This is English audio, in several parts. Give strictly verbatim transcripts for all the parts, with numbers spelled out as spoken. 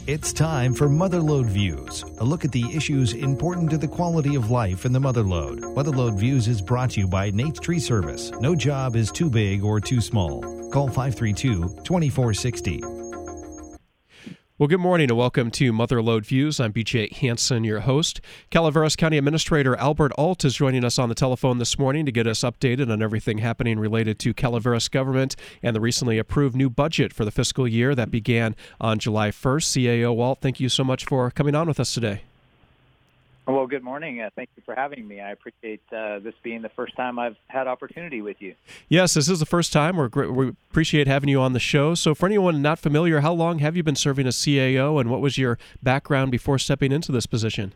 It's time for Motherlode Views, a look at the issues important to the quality of life in the Motherlode. Motherlode Views is brought to you by Nate's Tree Service. No job is too big or too small. Call five three two, two four six zero. Well, good morning and welcome to Motherlode Views. I'm B J Hansen, your host. Calaveras County Administrator Albert Alt is joining us on the telephone this morning to get us updated on everything happening related to Calaveras government and the recently approved new budget for the fiscal year that began on July first. C A O Alt, thank you so much for coming on with us today. Well, good morning. Uh, thank you for having me. I appreciate uh, this being the first time I've had opportunity with you. Yes, this is the first time. We're, gr- we appreciate having you on the show. So for anyone not familiar, how long have you been serving as C A O, and what was your background before stepping into this position?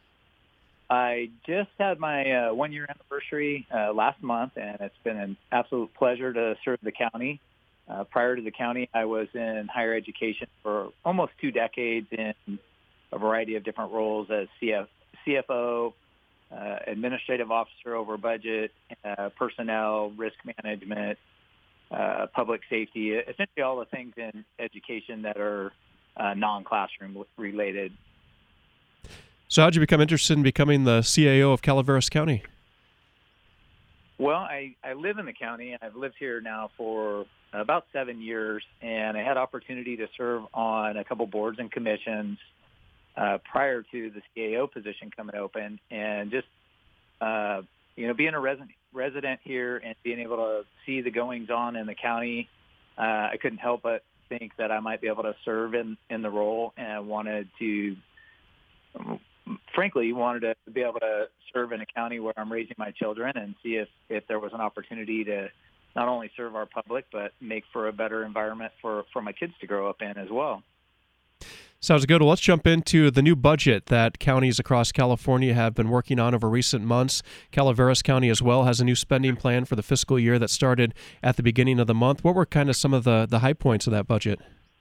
I just had my uh, one-year anniversary uh, last month, and it's been an absolute pleasure to serve the county. Uh, prior to the county, I was in higher education for almost two decades in a variety of different roles as C F. C F O, uh, administrative officer over budget, uh, personnel, risk management, uh, public safety, essentially all the things in education that are uh, non-classroom related. So how did you become interested in becoming the C A O of Calaveras County? Well, I, I live in the county, and I've lived here now for about seven years, and I had opportunity to serve on a couple boards and commissions Uh, prior to the C A O position coming open, and just uh, you know, being a resident resident here and being able to see the goings on in the county, uh, I couldn't help but think that I might be able to serve in, in the role, and wanted to, frankly, wanted to be able to serve in a county where I'm raising my children, and see if if there was an opportunity to not only serve our public but make for a better environment for for my kids to grow up in as well. Sounds good. Well, let's jump into the new budget that counties across California have been working on over recent months. Calaveras County as well has a new spending plan for the fiscal year that started at the beginning of the month. What were kind of some of the, the high points of that budget?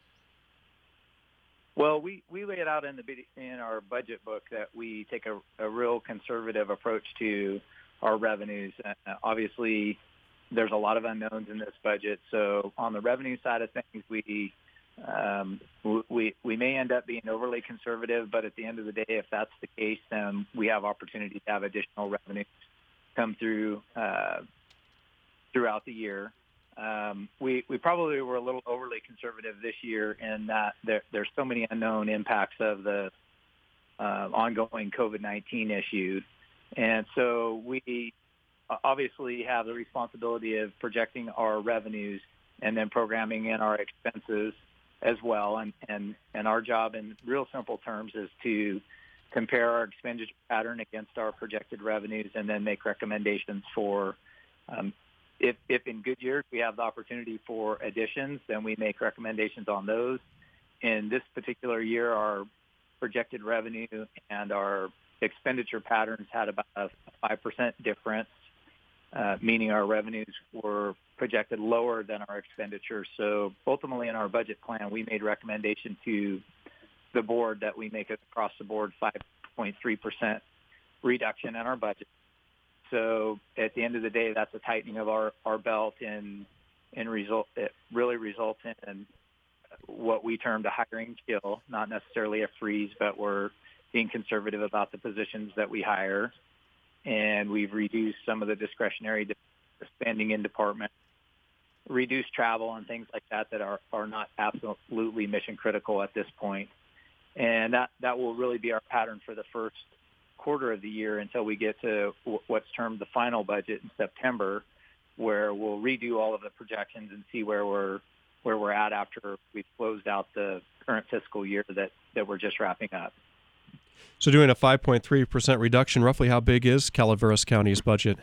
Well, we, we lay it out in the in our budget book that we take a, a real conservative approach to our revenues. Uh, obviously, there's a lot of unknowns in this budget. So on the revenue side of things, we Um, we we may end up being overly conservative, but at the end of the day, if that's the case, then we have opportunity to have additional revenue come through uh, throughout the year. Um, we we probably were a little overly conservative this year in that there, there's so many unknown impacts of the uh, ongoing COVID nineteen issue, and so we obviously have the responsibility of projecting our revenues and then programming in our expenses as well. And, and, and our job in real simple terms is to compare our expenditure pattern against our projected revenues and then make recommendations for, um, if, if in good years we have the opportunity for additions, then we make recommendations on those. In this particular year, our projected revenue and our expenditure patterns had about a five percent difference, uh, meaning our revenues were projected lower than our expenditures. So ultimately in our budget plan, we made recommendation to the board that we make it across the board five point three percent reduction in our budget. So at the end of the day, that's a tightening of our, our belt, and in result, it really results in what we termed a hiring kill, not necessarily a freeze, but we're being conservative about the positions that we hire. And we've reduced some of the discretionary spending in department, reduce travel and things like that that are, are not absolutely mission critical at this point. And that, that will really be our pattern for the first quarter of the year until we get to what's termed the final budget in September, where we'll redo all of the projections and see where we're where we're at after we've closed out the current fiscal year that, that we're just wrapping up. So doing a five point three percent reduction, roughly how big is Calaveras County's budget?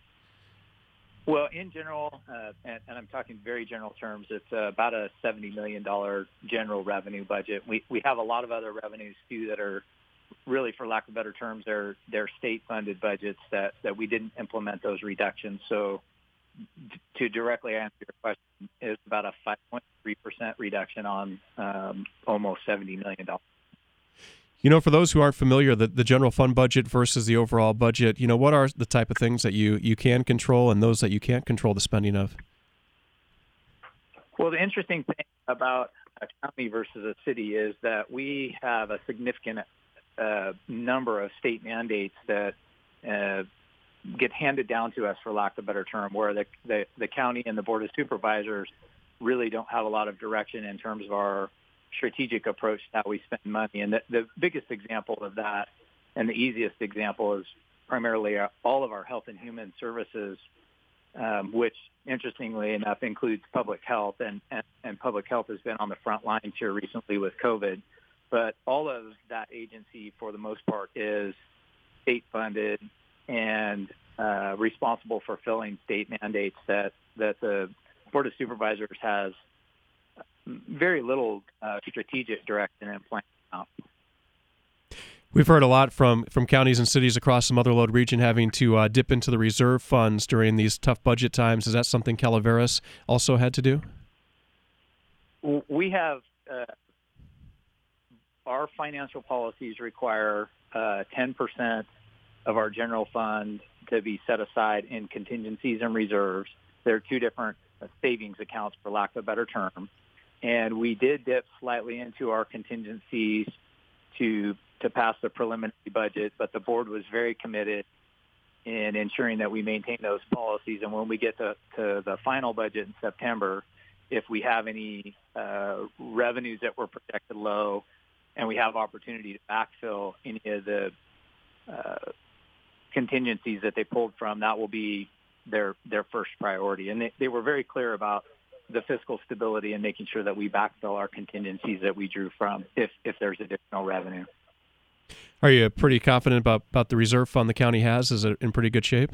Well, in general, uh, and, and I'm talking very general terms, it's uh, about a seventy million dollars general revenue budget. We we have a lot of other revenues, too, that are really, for lack of better terms, they're, they're state-funded budgets that, that we didn't implement those reductions. So d- to directly answer your question, it's about a five point three percent reduction on um, almost seventy million dollars. You know, for those who aren't familiar, the, the general fund budget versus the overall budget, you know, what are the type of things that you, you can control and those that you can't control the spending of? Well, the interesting thing about a county versus a city is that we have a significant uh, number of state mandates that uh, get handed down to us, for lack of a better term, where the, the, the county and the Board of Supervisors really don't have a lot of direction in terms of our strategic approach to how we spend money. And the, the biggest example of that, and the easiest example, is primarily our, all of our health and human services, um, which, interestingly enough, includes public health, and, and, and public health has been on the front lines here recently with COVID. But all of that agency, for the most part, is state-funded and uh, responsible for filling state mandates that, that the Board of Supervisors has very little uh, strategic direction and plan out. We've heard a lot from, from counties and cities across the Mother-Lode region having to uh, dip into the reserve funds during these tough budget times. Is that something Calaveras also had to do? We have, uh, our financial policies require uh, ten percent of our general fund to be set aside in contingencies and reserves. There are two different savings accounts, for lack of a better term. And we did dip slightly into our contingencies to to pass the preliminary budget, but the board was very committed in ensuring that we maintain those policies. And when we get to, to the final budget in September, if we have any uh, revenues that were projected low and we have opportunity to backfill any of the uh, contingencies that they pulled from, that will be their their first priority. And they, they were very clear about the fiscal stability and making sure that we backfill our contingencies that we drew from if, if there's additional revenue. Are you pretty confident about, about the reserve fund the county has? Is it in pretty good shape?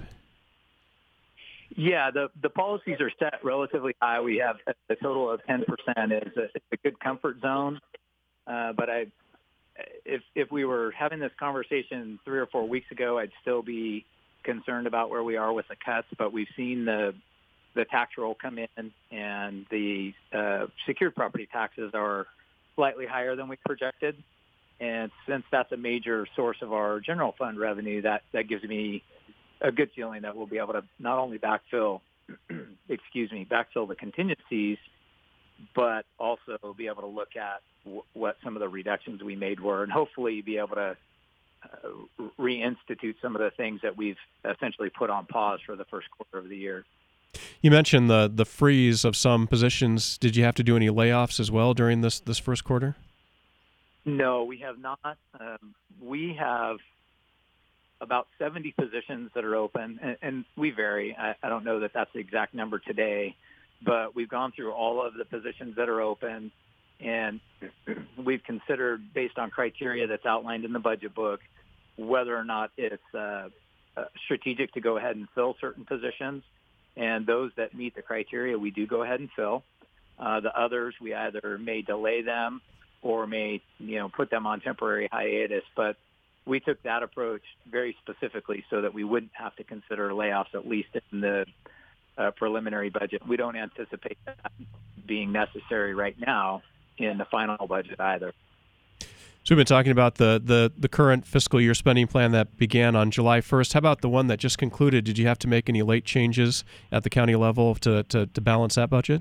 Yeah, the, the policies are set relatively high. We have a total of ten percent is a, it's a good comfort zone. Uh, but I, if if we were having this conversation three or four weeks ago, I'd still be concerned about where we are with the cuts. But we've seen the the tax roll come in, and the uh, secured property taxes are slightly higher than we projected. And since that's a major source of our general fund revenue, that, that gives me a good feeling that we'll be able to not only backfill, excuse me, backfill the contingencies, but also be able to look at w- what some of the reductions we made were, and hopefully be able to uh, reinstitute some of the things that we've essentially put on pause for the first quarter of the year. You mentioned the the freeze of some positions. Did you have to do any layoffs as well during this, this first quarter? No, we have not. Um, we have about seventy positions that are open, and, and we vary. I, I don't know that that's the exact number today, but we've gone through all of the positions that are open, and we've considered, based on criteria that's outlined in the budget book, whether or not it's uh, uh, strategic to go ahead and fill certain positions. And those that meet the criteria, we do go ahead and fill. Uh, the others, we either may delay them or may, you know, put them on temporary hiatus. But we took that approach very specifically so that we wouldn't have to consider layoffs, at least in the uh, preliminary budget. We don't anticipate that being necessary right now in the final budget either. So we've been talking about the, the, the current fiscal year spending plan that began on July first. How about the one that just concluded? Did you have to make any late changes at the county level to, to, to balance that budget?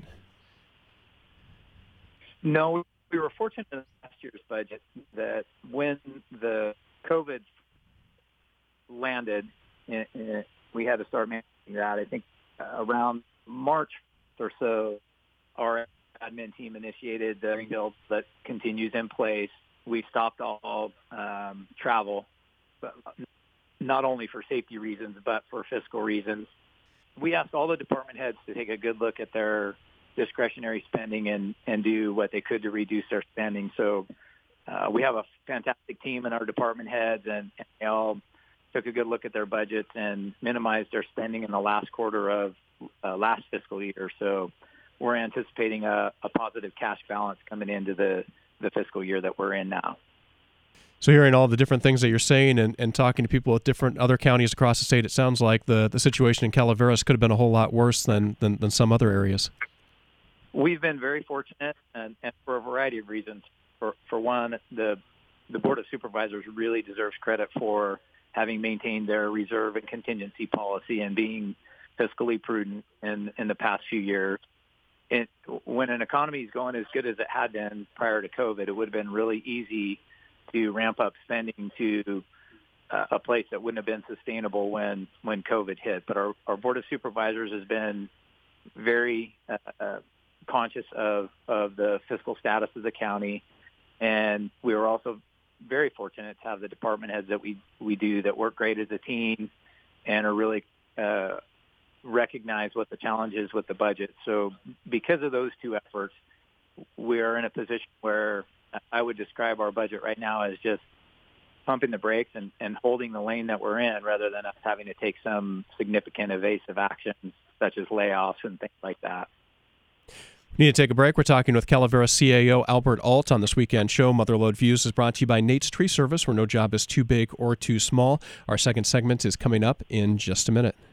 No, we were fortunate in last year's budget that when the COVID landed, it, it, we had to start managing that. I think uh, around March or so, our admin team initiated the rebuild that continues in place. We stopped all um, travel, but not only for safety reasons, but for fiscal reasons. We asked all the department heads to take a good look at their discretionary spending and, and do what they could to reduce their spending. So uh, we have a fantastic team in our department heads, and, and they all took a good look at their budgets and minimized their spending in the last quarter of uh, last fiscal year. So we're anticipating a, a positive cash balance coming into the the fiscal year that we're in now. So hearing all the different things that you're saying and, and talking to people at different other counties across the state, it sounds like the, the situation in Calaveras could have been a whole lot worse than, than, than some other areas. We've been very fortunate, and, and for a variety of reasons. For for one, the the Board of Supervisors really deserves credit for having maintained their reserve and contingency policy and being fiscally prudent in, in the past few years. it, when an economy is going as good as it had been prior to COVID, it would have been really easy to ramp up spending to uh, a place that wouldn't have been sustainable when, when COVID hit. But our, our Board of Supervisors has been very uh, uh, conscious of, of the fiscal status of the county, and we were also very fortunate to have the department heads that we, we do that work great as a team and are really uh, recognize what the challenge is with the budget. So because of those two efforts, we are in a position where I would describe our budget right now as just pumping the brakes and, and holding the lane that we're in rather than us having to take some significant evasive actions such as layoffs and things like that. We need to take a break. We're talking with Calaveras C A O Albert Ault on this weekend show. Motherlode Views is brought to you by Nate's Tree Service, where no job is too big or too small. Our second segment is coming up in just a minute.